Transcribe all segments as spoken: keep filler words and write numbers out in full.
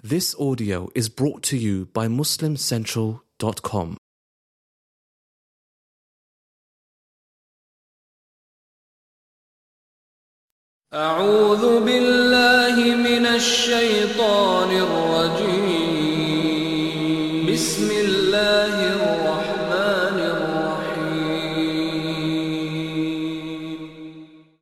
This audio is brought to you by Muslim Central dot com. أعوذ بالله من الشيطان الرجيم بسم الله الرحمن الرحيم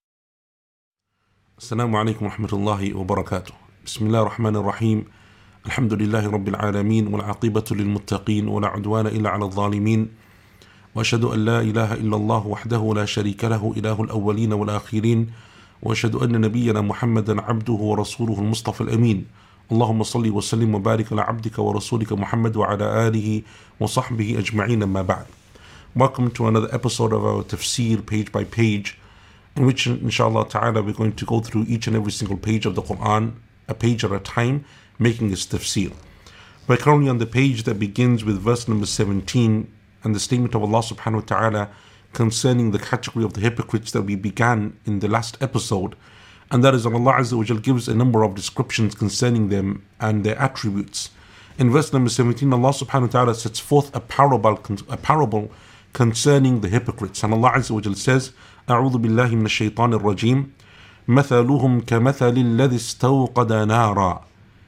السلام عليكم ورحمة الله وبركاته. بسم الله الرحمن الرحيم. الحمد لله رب العالمين والعاقبة للمتقين ولا عدوان إلا على الظالمين، وأشهد أن لا إله إلا الله وحده لا شريك له إله الأولين والآخرين، وأشهد أن نبينا محمدا عبده ورسوله المصطفى الأمين. اللهم صل وسلم وبارك على عبدك ورسولك محمد وعلى آله وصحبه أجمعين. أما بعد. Welcome to another episode of our tafsir page by page, in which inshallah ta'ala we're going to go through each and every single page of the Quran, a page at a time, making its tafsir. We're currently on the page that begins with verse number seventeen and the statement of Allah subhanahu wa ta'ala concerning the category of the hypocrites that we began in the last episode, and that is that Allah Azza wa Jal gives a number of descriptions concerning them and their attributes. In verse number seventeen, Allah subhanahu wa ta'ala sets forth a parable, a parable concerning the hypocrites, and Allah Azza wa Jal says, أعوذ بالله من الشيطان الرجيم مثلهم كمثل الذي استوقد نارا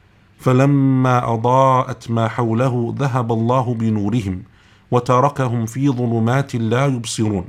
فلما أضاءت ما حوله ذهب الله بنورهم وتركهم في ظلمات لا يبصرون.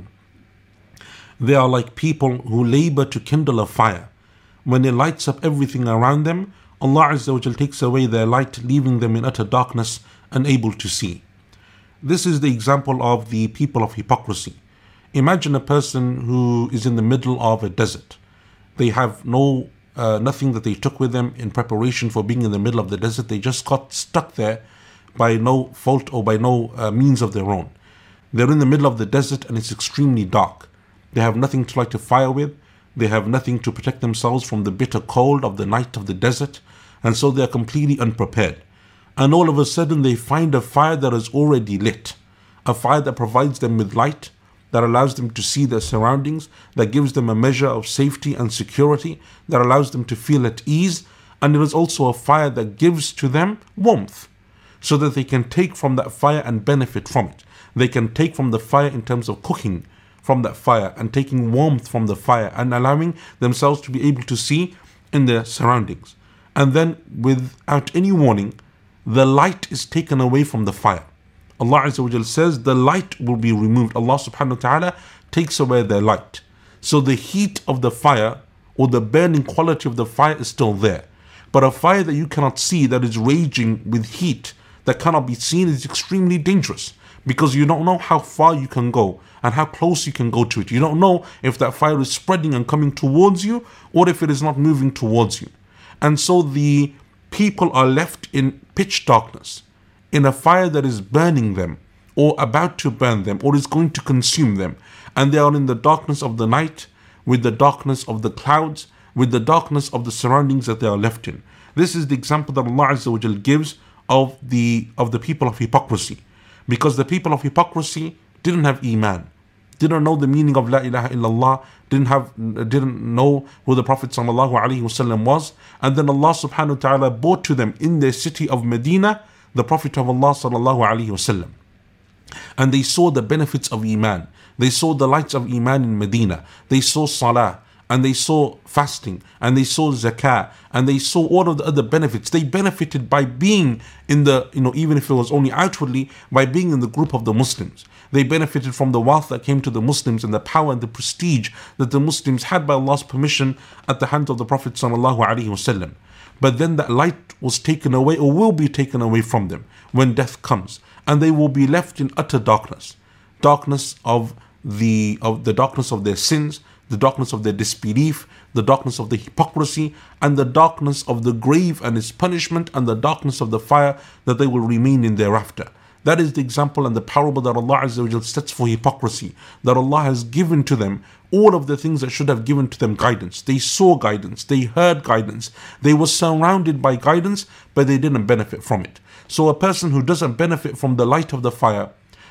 They are like people who labor to kindle a fire. When it lights up everything around them, Allah Azza wa Jal takes away their light, leaving them in utter darkness, unable to see. This is the example of the people of hypocrisy. Imagine a person who is in the middle of a desert. They have no uh, nothing that they took with them in preparation for being in the middle of the desert. They just got stuck there by no fault or by no uh, means of their own. They're in the middle of the desert and it's extremely dark. They have nothing to light a fire with. They have nothing to protect themselves from the bitter cold of the night of the desert. And so they're completely unprepared. And all of a sudden they find a fire that is already lit. A fire that provides them with light, that allows them to see their surroundings, that gives them a measure of safety and security, that allows them to feel at ease. And it is also a fire that gives to them warmth, so that they can take from that fire and benefit from it. They can take from the fire in terms of cooking from that fire and taking warmth from the fire and allowing themselves to be able to see in their surroundings. And then without any warning, the light is taken away from the fire. Allah Azza wa Jal says the light will be removed. Allah subhanahu wa ta'ala takes away their light. So the heat of the fire or the burning quality of the fire is still there. But a fire that you cannot see, that is raging with heat, that cannot be seen, is extremely dangerous, because you don't know how far you can go and how close you can go to it. You don't know if that fire is spreading and coming towards you or if it is not moving towards you. And so the people are left in pitch darkness, in a fire that is burning them or about to burn them or is going to consume them. And they are in the darkness of the night, with the darkness of the clouds, with the darkness of the surroundings that they are left in. This is the example that Allah Azza wa Jal gives of the of the people of hypocrisy, because the people of hypocrisy didn't have iman, didn't know the meaning of la ilaha illallah, didn't have didn't know who the Prophet sallallahu alaihi wasallam was. And then Allah subhanahu wa ta'ala brought to them in their city of Medina the Prophet of Allah sallallahu alaihi wasallam, and they saw the benefits of iman. They saw the lights of iman in Medina. They saw salah, and they saw fasting, and they saw zakah, and they saw all of the other benefits. They benefited by being in the, you know, even if it was only outwardly, by being in the group of the Muslims. They benefited from the wealth that came to the Muslims and the power and the prestige that the Muslims had by Allah's permission at the hands of the Prophet sallallahu alaihi wasallam. But then that light was taken away, or will be taken away from them when death comes, and they will be left in utter darkness, darkness of the of the darkness of their sins, the darkness of their disbelief, the darkness of the hypocrisy, and the darkness of the grave and its punishment, and the darkness of the fire that they will remain in thereafter. That is the example and the parable that Allah Azza wa Jal sets for hypocrisy, that Allah has given to them all of the things that should have given to them guidance. They saw guidance, they heard guidance, they were surrounded by guidance, but they didn't benefit from it. So a person who doesn't benefit from the light of the fire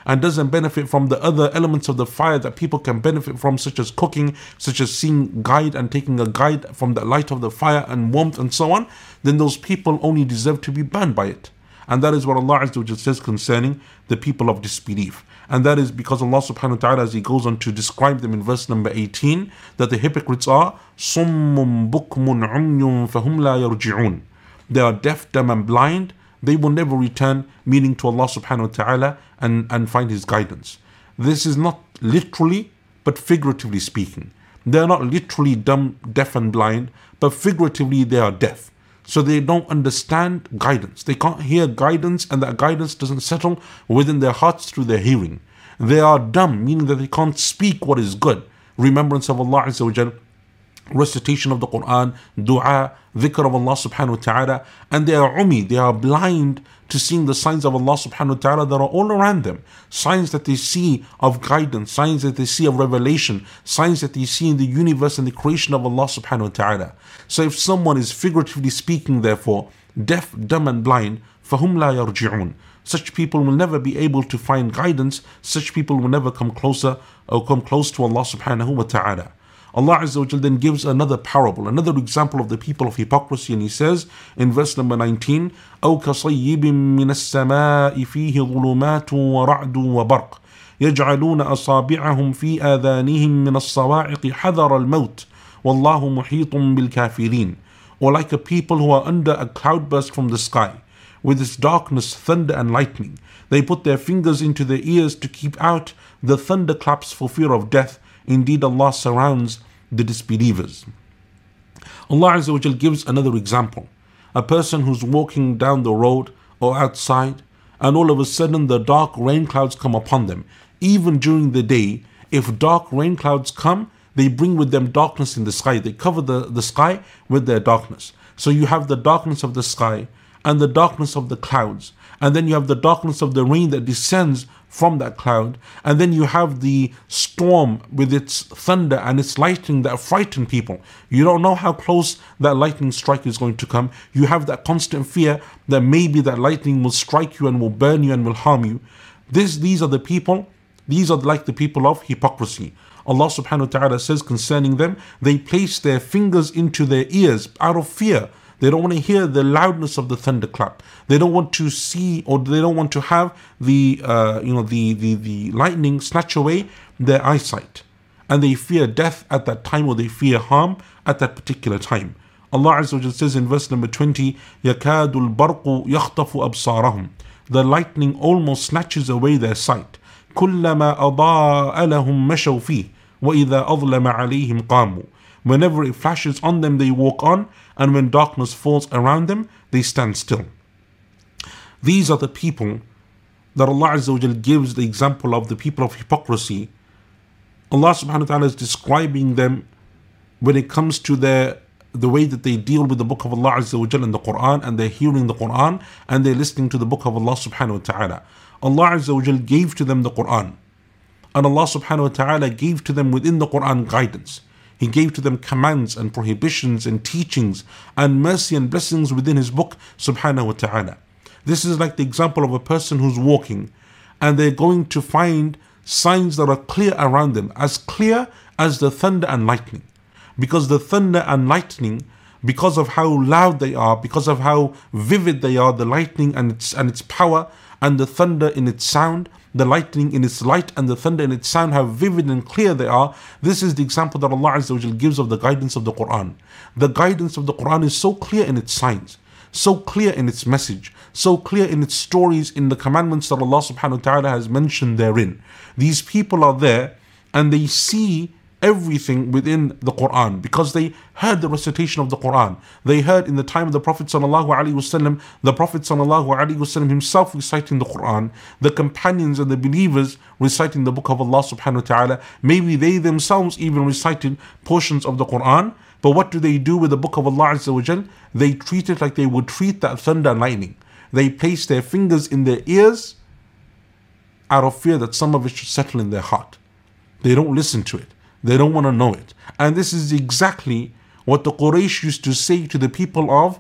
and doesn't benefit from the other elements of the fire that people can benefit from, such as cooking, such as seeing guide and taking a guide from the light of the fire and warmth and so on, then those people only deserve to be burned by it. And that is what Allah Azza wa Jal says concerning the people of disbelief. And that is because Allah subhanahu wa ta'ala, as He goes on to describe them in verse number eighteen, that the hypocrites are صُمٌّ بُكْمٌ عُمْيٌ فَهُمْ لَا يَرْجِعُونَ. They are deaf, dumb and blind. They will never return, meaning to Allah subhanahu wa ta'ala, and, and find His guidance. This is not literally, but figuratively speaking. They are not literally dumb, deaf and blind, but figuratively they are deaf. So they don't understand guidance. They can't hear guidance, and that guidance doesn't settle within their hearts through their hearing. They are dumb, meaning that they can't speak what is good. Remembrance of Allah Azza wa Jal, recitation of the Quran, dua, dhikr of Allah subhanahu wa ta'ala, and they are umi, they are blind to seeing the signs of Allah subhanahu wa ta'ala that are all around them. Signs that they see of guidance, signs that they see of revelation, signs that they see in the universe and the creation of Allah subhanahu wa ta'ala. So if someone is figuratively speaking, therefore, deaf, dumb and blind, فَهُمْ لَا يَرْجِعُونَ, such people will never be able to find guidance, such people will never come closer or come close to Allah subhanahu wa ta'ala. Allah Azza wa Jal then gives another parable, another example of the people of hypocrisy, and He says in verse number nineteen, أَوْ كَصَيِّبٍ مِّنَ السَّمَاءِ فِيهِ ظُلُمَاتٌ وَرَعْدٌ وَبَرْقٌ يَجْعَلُونَ أَصَابِعَهُم فِي آذَانِهِم مِّنَ الصَّوَاعِقِ حَذَرَ الْمَوْتِ وَاللَّهُ مُحِيطٌ بِالْكَافِرِينَ. Or like a people who are under a cloudburst from the sky, with its darkness, thunder and lightning. They put their fingers into their ears to keep out the thunderclaps for fear of death. Indeed, Allah surrounds the disbelievers. Allah Azza wa Jal gives another example. A person who's walking down the road or outside, and all of a sudden the dark rain clouds come upon them. Even during the day, if dark rain clouds come, they bring with them darkness in the sky. They cover the, the sky with their darkness. So you have the darkness of the sky and the darkness of the clouds, and then you have the darkness of the rain that descends from that cloud, and then you have the storm with its thunder and its lightning that frighten people. You don't know how close that lightning strike is going to come. You have that constant fear that maybe that lightning will strike you and will burn you and will harm you. This, these are the people, these are like the people of hypocrisy. Allah subhanahu wa ta'ala says concerning them, they place their fingers into their ears out of fear. They don't want to hear the loudness of the thunderclap. They don't want to see, or they don't want to have the, uh, you know, the, the, the lightning snatch away their eyesight. And they fear death at that time, or they fear harm at that particular time. Allah Azza wa Jalla says in verse number twenty, يَكَادُ الْبَرْقُ يَخْطَفُ أَبْصَارَهُم. The lightning almost snatches away their sight. كُلَّمَا أَضَاءَ لَهُم مَشَوْا فِيهِ وَإِذَا أَظْلَمَ عَلَيْهِمْ قَامُوا. Whenever it flashes on them, they walk on, and when darkness falls around them, they stand still. These are the people that Allah Azza wa Jal gives the example of, the people of hypocrisy. Allah subhanahu wa ta'ala is describing them when it comes to their the way that they deal with the book of Allah Azza wa Jal and the Quran, and they're hearing the Quran, and they're listening to the book of Allah subhanahu wa ta'ala. Allah Azza wa Jal gave to them the Quran, and Allah subhanahu wa ta'ala gave to them within the Quran guidance. He gave to them commands and prohibitions and teachings and mercy and blessings within His book subhanahu wa ta'ala. This is like the example of a person who's walking, and they're going to find signs that are clear around them, as clear as the thunder and lightning. Because the thunder and lightning, because of how loud they are, because of how vivid they are, the lightning and its and its power, and the thunder in its sound, the lightning in its light and the thunder in its sound, how vivid and clear they are. This is the example that Allah Azza wa Jal gives of the guidance of the Quran. The guidance of the Quran is so clear in its signs, so clear in its message, so clear in its stories, in the commandments that Allah subhanahu wa ta'ala has mentioned therein. These people are there and they see everything within the Quran because they heard the recitation of the Quran. They heard in the time of the Prophet sallallahu alaihi wasallam, the Prophet sallallahu alaihi wasallam himself reciting the Quran, the companions and the believers reciting the book of Allah subhanahu wa ta'ala. Maybe they themselves even recited portions of the Quran. But what do they do with the book of Allah Azza wa Jal? They treat it like they would treat that thunder and lightning. They place their fingers in their ears out of fear that some of it should settle in their heart. They don't listen to it. They don't want to know it. And this is exactly what the Quraysh used to say to the people of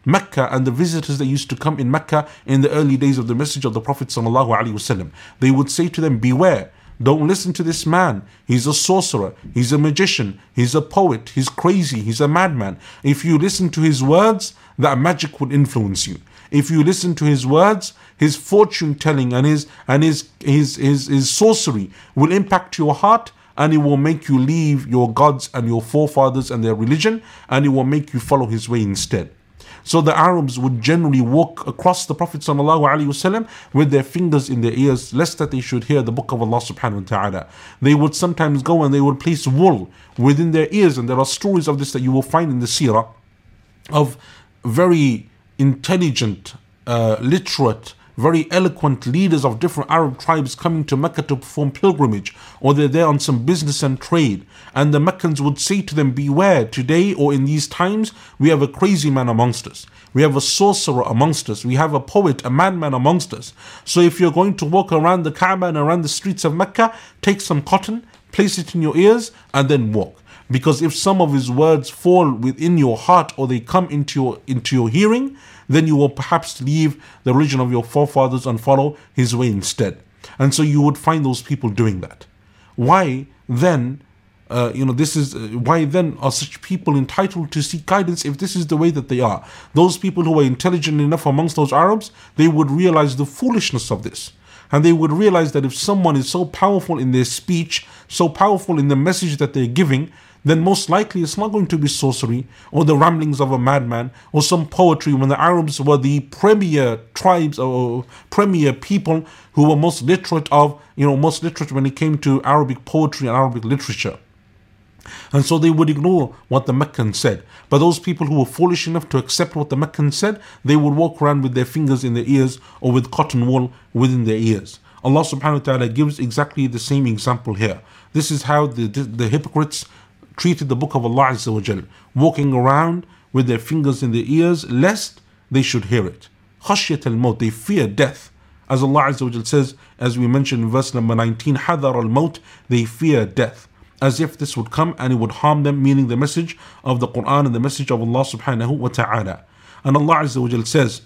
Mecca and the visitors that used to come in Mecca in the early days of the message of the Prophet sallallahu alaihi wasallam. They would say to them, beware, don't listen to this man. He's a sorcerer, he's a magician, he's a poet, he's crazy, he's a madman. If you listen to his words, that magic would influence you. If you listen to his words, his fortune telling and his and his his his, his sorcery will impact your heart, and it will make you leave your gods and your forefathers and their religion, and it will make you follow his way instead. So the Arabs would generally walk across the Prophet ﷺ with their fingers in their ears, lest that they should hear the book of Allah subhanahu wa ta'ala. They would sometimes go and they would place wool within their ears, and there are stories of this that you will find in the seerah of very intelligent, uh, literate, very eloquent leaders of different Arab tribes coming to Mecca to perform pilgrimage, or they're there on some business and trade, and the Meccans would say to them, beware, today or in these times we have a crazy man amongst us, we have a sorcerer amongst us, we have a poet, a madman amongst us. So if you're going to walk around the Kaaba and around the streets of Mecca, take some cotton, place it in your ears, and then walk. Because if some of his words fall within your heart, or they come into your into your hearing, then you will perhaps leave the religion of your forefathers and follow his way instead. And so you would find those people doing that. Why then, uh, you know, this is uh, why then are such people entitled to seek guidance if this is the way that they are? Those people who are intelligent enough amongst those Arabs, they would realize the foolishness of this. And they would realize that if someone is so powerful in their speech, so powerful in the message that they're giving, then most likely it's not going to be sorcery or the ramblings of a madman or some poetry, when the Arabs were the premier tribes or premier people who were most literate of, you know, most literate when it came to Arabic poetry and Arabic literature. And so they would ignore what the Meccans said. But those people who were foolish enough to accept what the Meccans said, they would walk around with their fingers in their ears or with cotton wool within their ears. Allah subhanahu wa ta'ala gives exactly the same example here. This is how the, the, the hypocrites treated the book of Allah Azza wa Jal, walking around with their fingers in their ears lest they should hear it. Khashyat al-maut, they fear death. As Allah Azza wa Jal says, as we mentioned in verse number nineteen, Hadar al-maut, they fear death, as if this would come and it would harm them, meaning the message of the Quran and the message of Allah subhanahu wa ta'ala. And Allah Azza wa Jal says,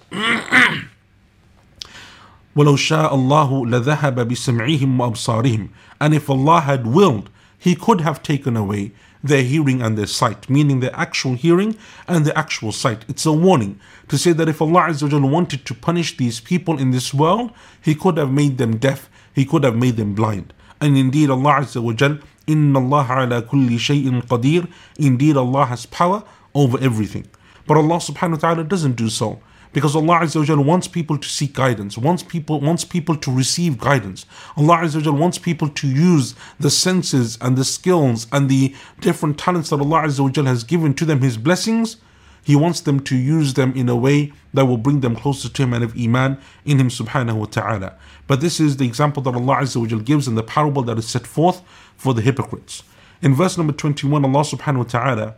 وَلَوْ شَاءَ اللَّهُ لَذَهَبَ بِسَمْعِهِمْ وَأَبْصَارِهِمْ. And if Allah had willed, He could have taken away their hearing and their sight, meaning their actual hearing and their actual sight. It's a warning to say that if Allah Azza wa Jal wanted to punish these people in this world, He could have made them deaf, He could have made them blind. And indeed Allah Azza wa Jal, Inna Allah ala kulli shay'in qadir, indeed Allah has power over everything. But Allah subhanahu wa ta'ala doesn't do so, because Allah Azza wa Jal wants people to seek guidance, wants people wants people to receive guidance. Allah Azza wa Jal wants people to use the senses and the skills and the different talents that Allah Azza wa Jal has given to them, His blessings. He wants them to use them in a way that will bring them closer to Him and have Iman in Him subhanahu wa ta'ala. But this is the example that Allah Azza wa Jal gives in the parable that is set forth for the hypocrites. In verse number twenty-one, Allah subhanahu wa ta'ala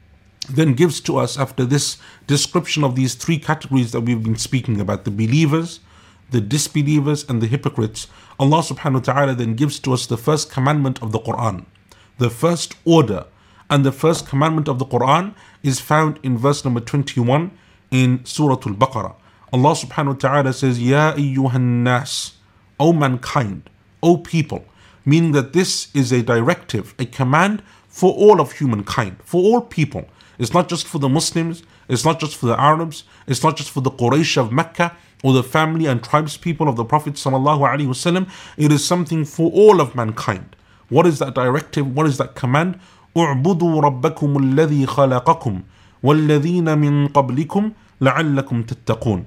then gives to us, after this description of these three categories that we've been speaking about, the believers, the disbelievers, and the hypocrites, Allah subhanahu wa ta'ala then gives to us the first commandment of the Quran, the first order. And the first commandment of the Quran is found in verse number twenty-one in Surah Al-Baqarah. Allah subhanahu wa ta'ala says, Ya ayyuhan nas, O mankind, O people, meaning that this is a directive, a command for all of humankind, for all people. It's not just for the Muslims, it's not just for the Arabs, it's not just for the Quraysh of Mecca or the family and tribes people of the Prophet sallallahu alaihi wasallam. It is something for all of mankind. What is that directive? What is that command? اعبدوا ربكم الذي خلقكم والذين من قبلكم لعلكم تتقون.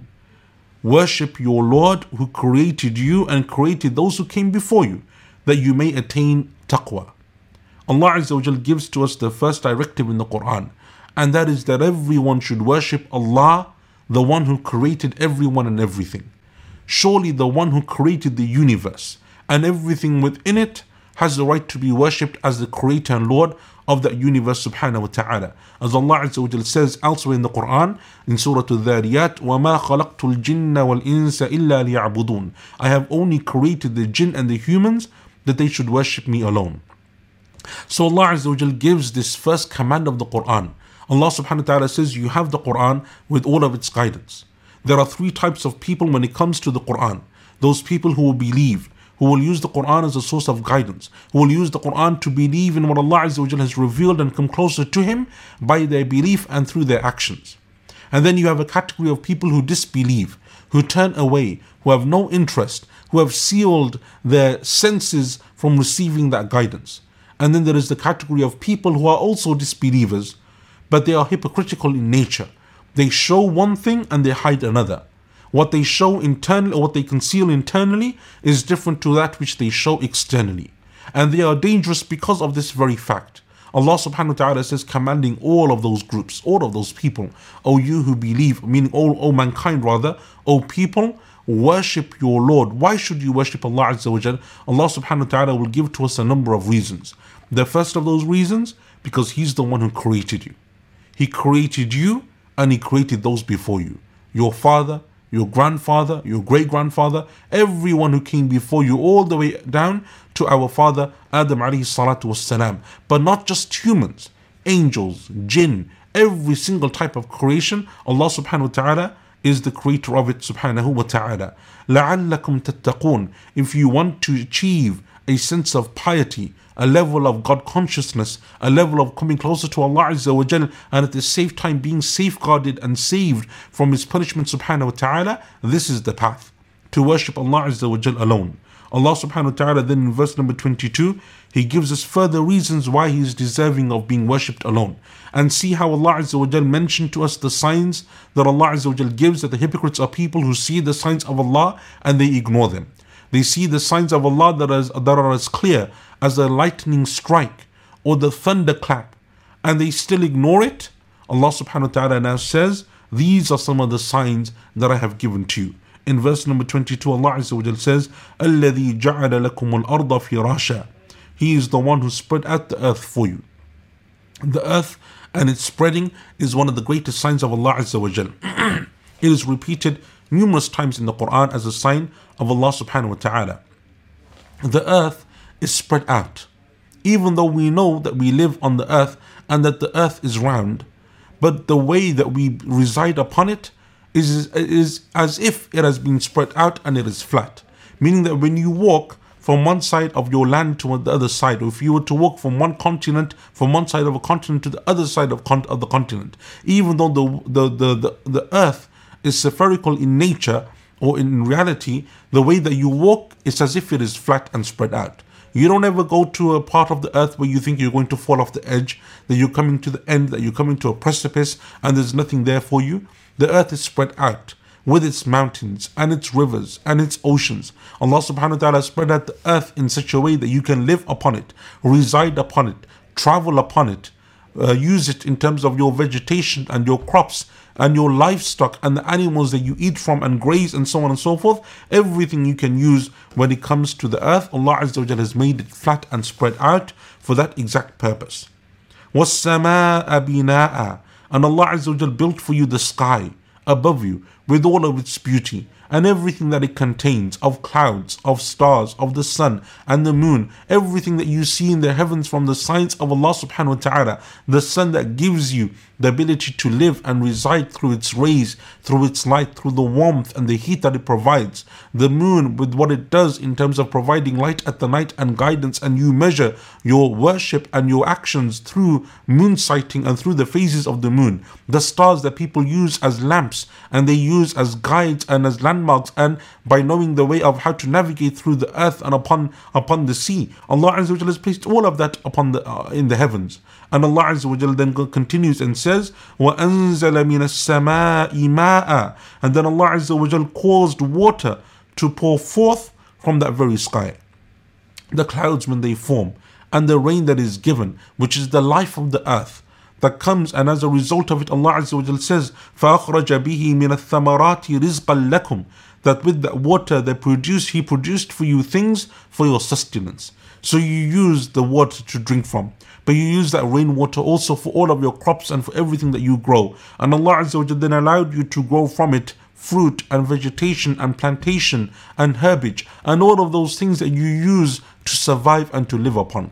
Worship your Lord who created you and created those who came before you, that you may attain taqwa. Allah Azza wa Jal gives to us the first directive in the Quran, and that is that everyone should worship Allah, the one who created everyone and everything. Surely the one who created the universe and everything within it has the right to be worshipped as the creator and Lord of that universe subhanahu wa ta'ala. As Allah Azza wa Jal says elsewhere in the Quran, in Surah Al-Dhariyat, وَمَا خَلَقْتُ الْجِنَّ وَالْإِنسَ إِلَّا لِيَعْبُدُونَ. I have only created the jinn and the humans that they should worship me alone. So Allah Azza wa Jal gives this first command of the Quran. Allah subhanahu wa ta'ala says you have the Quran with all of its guidance. There are three types of people when it comes to the Quran. Those people who will believe, who will use the Quran as a source of guidance, who will use the Quran to believe in what Allah Azza wa Jalla has revealed and come closer to Him by their belief and through their actions. And then you have a category of people who disbelieve, who turn away, who have no interest, who have sealed their senses from receiving that guidance. And then there is the category of people who are also disbelievers, but they are hypocritical in nature. They show one thing and they hide another. What they show internally, or what they conceal internally, is different to that which they show externally. And they are dangerous because of this very fact. Allah subhanahu wa ta'ala says, commanding all of those groups, all of those people, O you who believe, meaning all, all mankind rather, O people, worship your Lord. Why should you worship Allah Azza wa Jal? Allah subhanahu wa ta'ala will give to us a number of reasons. The first of those reasons, because He's the one who created you. He created you and He created those before you. Your father, your grandfather, your great-grandfather, everyone who came before you, all the way down to our father Adam alayhi salatu wassalam. But not just humans, angels, jinn, every single type of creation, Allah subhanahu wa ta'ala is the creator of it subhanahu wa ta'ala. لَعَلَّكُمْ تَتَّقُونَ. If you want to achieve a sense of piety, a level of God consciousness, a level of coming closer to Allah Azza wa Jal, and at the same time being safeguarded and saved from His punishment subhanahu wa ta'ala, this is the path, to worship Allah Azza wa Jal alone. Allah subhanahu wa ta'ala then in verse number twenty-two, He gives us further reasons why He is deserving of being worshipped alone. And see how Allah Azza wa Jal mentioned to us the signs that Allah Azza wa Jal gives, that the hypocrites are people who see the signs of Allah and they ignore them. They see the signs of Allah that, is, that are as clear as a lightning strike or the thunderclap, and they still ignore it. Allah subhanahu wa ta'ala now says, these are some of the signs that I have given to you. In verse number twenty-two, Allah Azza wa Jal says, الَّذِي جَعَلَ لَكُمُ الْأَرْضَ فِرَاشًا. He is the one who spread out the earth for you. The earth and its spreading is one of the greatest signs of Allah Azza wa Jal. It is repeated numerous times in the Quran as a sign of Allah subhanahu wa ta'ala. The earth is spread out. Even though we know that we live on the earth and that the earth is round, but the way that we reside upon it is, is as if it has been spread out and it is flat. Meaning that when you walk from one side of your land to the other side, or if you were to walk from one continent, from one side of a continent to the other side of, con- of the continent, even though the, the, the, the, the earth is spherical in nature, or in reality, the way that you walk is as if it is flat and spread out. You don't ever go to a part of the earth where you think you're going to fall off the edge, that you're coming to the end, that you're coming to a precipice and there's nothing there for you. The earth is spread out with its mountains and its rivers and its oceans. Allah subhanahu wa ta'ala spread out the earth in such a way that you can live upon it, reside upon it, travel upon it, uh, use it in terms of your vegetation and your crops and your livestock and the animals that you eat from and graze and so on and so forth. Everything you can use when it comes to the earth, Allah Azza wa Jalla has made it flat and spread out for that exact purpose. وَالسَّمَاءَ بِنَاءً. And Allah Azza wa Jalla built for you the sky above you with all of its beauty and everything that it contains of clouds, of stars, of the sun and the moon, everything that you see in the heavens from the signs of Allah subhanahu wa ta'ala, the sun that gives you the ability to live and reside through its rays, through its light, through the warmth and the heat that it provides, the moon with what it does in terms of providing light at the night and guidance, and you measure your worship and your actions through moon sighting and through the phases of the moon, the stars that people use as lamps and they use as guides and as landmarks, and by knowing the way of how to navigate through the earth and upon upon the sea. Allah Azza wa Jalla has placed all of that upon the uh, in the heavens. And Allah Azza wa Jalla then continues and says, وَأَنزَلَ مِنَ السَّمَاءِ مَاءً. And then Allah Azza wa Jalla caused water to pour forth from that very sky. The clouds when they form, and the rain that is given, which is the life of the earth that comes, and as a result of it, Allah Azza wa Jalla says, فَأَخْرَجَ بِهِ مِنَ الثَّمَرَاتِ رِزْقًا لَكُمْ. That with that water they produced, He produced for you things for your sustenance. So you use the water to drink from, but you use that rainwater also for all of your crops and for everything that you grow. And Allah Azza wa Jalla then allowed you to grow from it fruit and vegetation and plantation and herbage and all of those things that you use to survive and to live upon.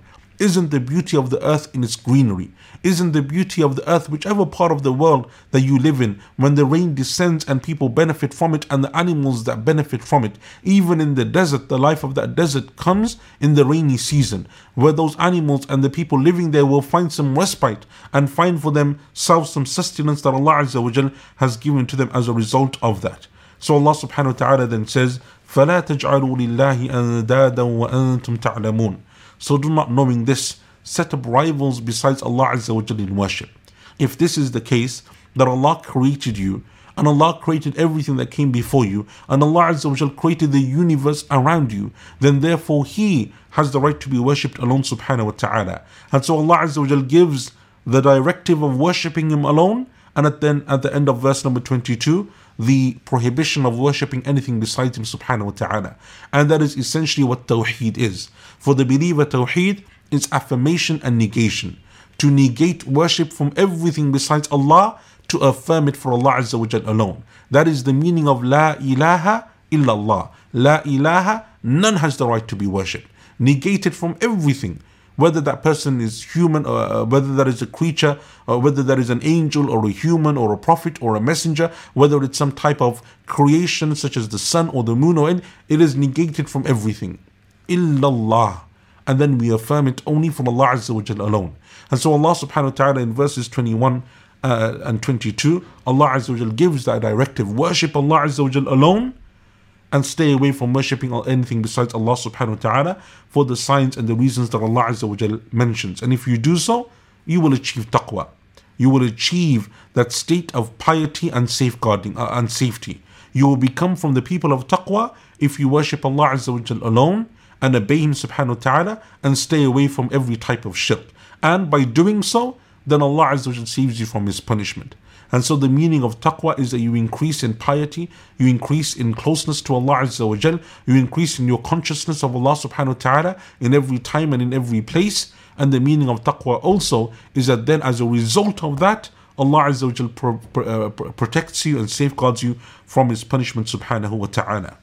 Isn't the beauty of the earth in its greenery? Isn't the beauty of the earth, whichever part of the world that you live in, when the rain descends and people benefit from it and the animals that benefit from it? Even in the desert, the life of that desert comes in the rainy season, where those animals and the people living there will find some respite and find for themselves some sustenance that Allah Azza wa Jal has given to them as a result of that. So Allah subhanahu wa ta'ala then says, فَلَا تَجْعَلُوا لِلَّهِ أَنْدَادًا وَأَنْتُمْ تَعْلَمُونَ. So do not, knowing this, set up rivals besides Allah Azza wa Jal in worship. If this is the case, that Allah created you, and Allah created everything that came before you, and Allah Azza wa Jal created the universe around you, then therefore He has the right to be worshipped alone subhanahu wa ta'ala. And so Allah Azza wa Jal gives the directive of worshipping Him alone, and at then at the end of verse number twenty-two, the prohibition of worshipping anything besides Him subhanahu wa ta'ala. And that is essentially what Tawheed is. For the believer, Tawheed is affirmation and negation. To negate worship from everything besides Allah, to affirm it for Allah Azza wa Jal alone. That is the meaning of La ilaha illallah. La ilaha, none has the right to be worshipped. Negate it from everything. Whether that person is human, or uh, whether that is a creature, or whether that is an angel, or a human, or a prophet, or a messenger, whether it's some type of creation such as the sun or the moon, or any, it is negated from everything. Illallah. And then we affirm it only from Allah Azza wa Jal alone. And so Allah subhanahu wa ta'ala in verses twenty-one uh, and twenty-two, Allah Azza wa Jal gives that directive: worship Allah Azza wa Jal alone, and stay away from worshipping anything besides Allah subhanahu wa ta'ala, for the signs and the reasons that Allah Azza wa Jal mentions. And if you do so, you will achieve taqwa. You will achieve that state of piety and safeguarding uh, and safety. You will become from the people of taqwa if you worship Allah Azza wa Jal alone and obey Him subhanahu wa ta'ala and stay away from every type of shirk. And by doing so, then Allah Azza wa Jal saves you from His punishment. And so the meaning of taqwa is that you increase in piety, you increase in closeness to Allah Azza wa Jal, you increase in your consciousness of Allah subhanahu wa ta'ala in every time and in every place. And the meaning of taqwa also is that then as a result of that, Allah Azza wa Jal pro- pro- uh, protects you and safeguards you from His punishment subhanahu wa ta'ala.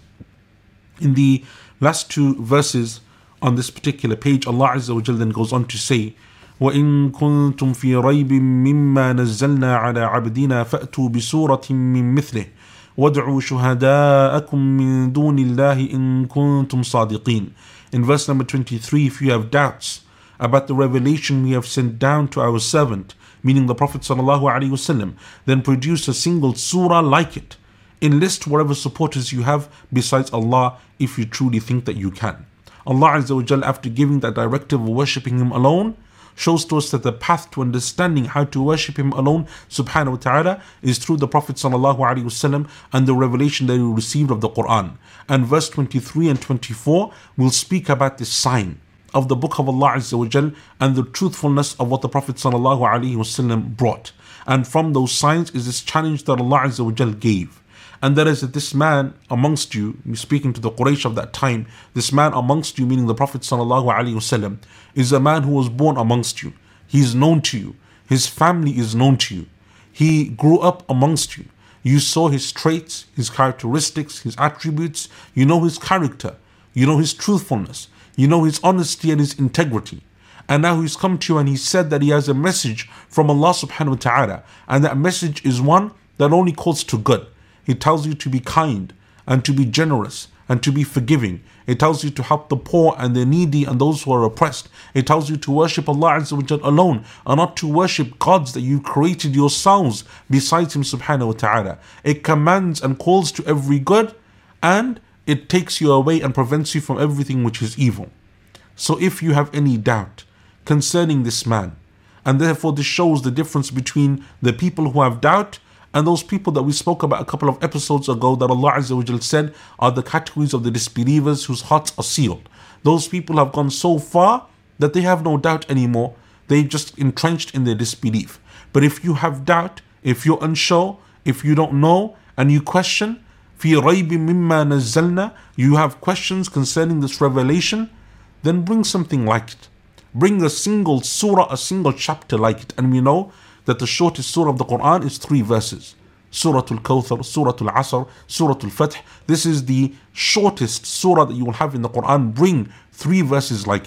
In the last two verses on this particular page, Allah Azza wa Jal then goes on to say, وَإِن كُنتُمْ فِي رَيْبٍ مِّمَّا نَزَّلْنَا عَلَىٰ عَبْدِنَا فَأْتُوا بِسُورَةٍ مِّن مِّثْلِهِ وَادْعُوا شُهَدَاءَكُم مِّن دُونِ اللَّهِ إِن كُنتُمْ صَادِقِينَ. In verse number twenty-three, if you have doubts about the revelation we have sent down to our servant, meaning the Prophet sallallahu alaihi wasallam, then produce a single surah like it. Enlist whatever supporters you have besides Allah if you truly think that you can. Allah Azza wa Jal, after giving that directive of worshipping Him alone, shows to us that the path to understanding how to worship Him alone subhanahu wa ta'ala is through the Prophet sallallahu alaihi wasallam and the revelation that he received of the Quran. And verse twenty-three and twenty-four will speak about this sign of the book of Allah Azza wa Jal and the truthfulness of what the Prophet sallallahu alaihi wasallam brought. And from those signs is this challenge that Allah Azza wa Jal gave. And that is that this man amongst you, speaking to the Quraysh of that time, this man amongst you, meaning the Prophet sallallahu alaihi wasallam, is a man who was born amongst you. He is known to you. His family is known to you. He grew up amongst you. You saw his traits, his characteristics, his attributes. You know his character. You know his truthfulness. You know his honesty and his integrity. And now he's come to you and he said that he has a message from Allah subhanahu wa ta'ala. And that message is one that only calls to good. He tells you to be kind and to be generous and to be forgiving. It tells you to help the poor and the needy and those who are oppressed. It tells you to worship Allah Azza wa Jal alone and not to worship gods that you created yourselves besides Him subhanahu wa ta'ala. It commands and calls to every good, and it takes you away and prevents you from everything which is evil. So if you have any doubt concerning this man, and therefore this shows the difference between the people who have doubt and those people that we spoke about a couple of episodes ago that Allah Azza wa Jal said are the categories of the disbelievers whose hearts are sealed. Those people have gone so far that they have no doubt anymore. They just entrenched in their disbelief. But if you have doubt, if you're unsure, if you don't know and you question, فِي رَيْبٍ مِمَّا نَزَّلْنَا, you have questions concerning this revelation, then bring something like it. Bring a single surah, a single chapter like it. And we know that the shortest surah of the Quran is three verses. Surah Al-Kawthar, Surah Al-Asr, Surah Al-Fath. This is the shortest surah that you will have in the Quran. Bring three verses like it.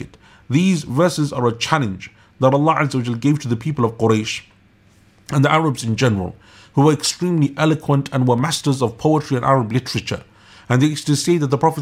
These verses are a challenge that Allah Azza wa Jal gave to the people of Quraysh and the Arabs in general, who were extremely eloquent and were masters of poetry and Arab literature. And they used to say that the Prophet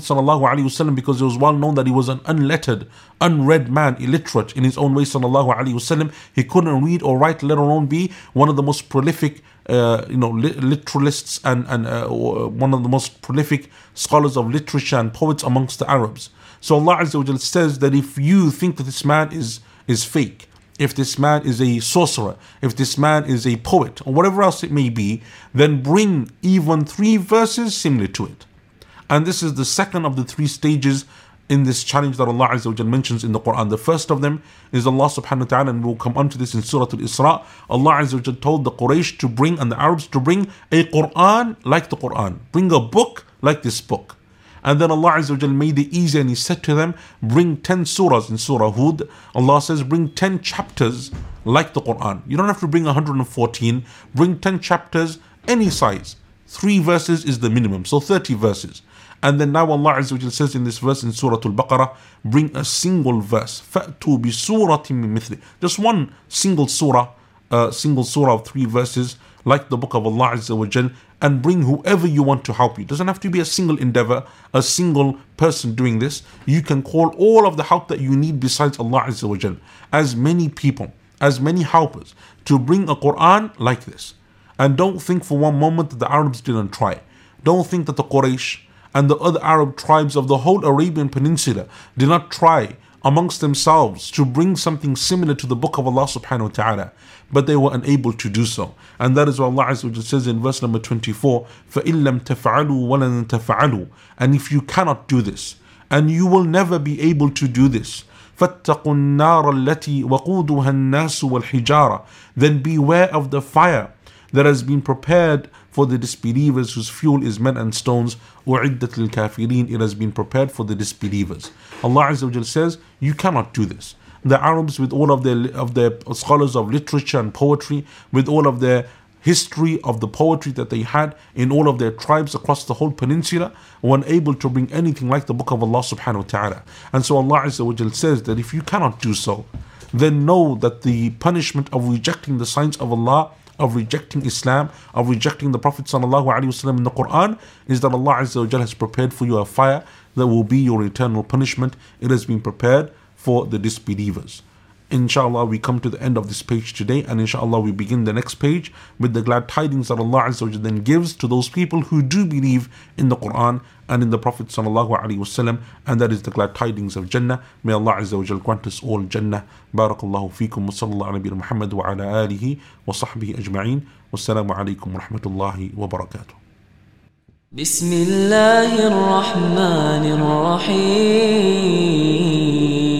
ﷺ, because it was well known that he was an unlettered, unread man, illiterate in his own way, ﷺ, he couldn't read or write, let alone be one of the most prolific uh, you know, literalists and, and uh, one of the most prolific scholars of literature and poets amongst the Arabs. So Allah Azza wa Jal says that if you think that this man is, is fake, if this man is a sorcerer, if this man is a poet, or whatever else it may be, then bring even three verses similar to it. And this is the second of the three stages in this challenge that Allah Azza wa Jal mentions in the Quran. The first of them is Allah subhanahu wa ta'ala, and we'll come onto this in Surah Al-Isra. Allah Azza wa Jal told the Quraysh to bring, and the Arabs to bring, a Quran like the Quran. Bring a book like this book. And then Allah Azza wa Jal made it easy, and He said to them, bring ten surahs in Surah Hud. Allah says, bring ten chapters like the Quran. You don't have to bring one hundred fourteen. Bring ten chapters, any size. Three verses is the minimum, so thirty verses. And then now Allah Azza wa Jal says in this verse in Surah Al-Baqarah, bring a single verse. فَأْتُوا بِسُورَةٍ مِّن مِثْلِهِ. Just one single surah, uh, single surah of three verses, like the book of Allah Azza wa Jal, and bring whoever you want to help you. It doesn't have to be a single endeavor, a single person doing this. You can call all of the help that you need besides Allah Azza wa Jal. As many people, as many helpers, to bring a Quran like this. And don't think for one moment that the Arabs didn't try. Don't think that the Quraysh and the other Arab tribes of the whole Arabian Peninsula did not try amongst themselves to bring something similar to the book of Allah subhanahu wa ta'ala, but they were unable to do so. And that is what Allah Azza wa Jalla says in verse number twenty-four, فَإِن لَمْ تَفْعَلُوا وَلَن تَفْعَلُوا. And if you cannot do this, and you will never be able to do this, فَاتَّقُوا النَّارَ الَّتِي وَقُودُهَا النَّاسُ وَالْحِجَارَةِ. Then beware of the fire that has been prepared for the disbelievers, whose fuel is men and stones. وَعِدَّةِ الْكَافِرِينَ. It has been prepared for the disbelievers. Allah Azza wa Jal says, you cannot do this. The Arabs, with all of their, of their scholars of literature and poetry, with all of their history of the poetry that they had in all of their tribes across the whole peninsula, were unable to bring anything like the book of Allah subhanahu wa ta'ala. And so Allah Azza wa Jal says that if you cannot do so, then know that the punishment of rejecting the signs of Allah, of rejecting Islam, of rejecting the Prophet sallallahu alaihi wasallam in the Quran, is that Allah Azza wa Jalla has prepared for you a fire that will be your eternal punishment. It has been prepared for the disbelievers. Inshallah, we come to the end of this page today, and inshallah we begin the next page with the glad tidings that Allah Azza wa Jalla then gives to those people who do believe in the Quran and in the Prophet sallallahu alaihi wasallam, and that is the glad tidings of Jannah. May Allah Azza wa Jalla grant us all Jannah. Barakallahu feekum wa sallallahu ala nabiyyina Muhammad wa ala alihi wa sahbihi ajma'in. Wassalamu alaikum wa rahmatullahi wa barakatuh. بسم الله الرحمن الرحيم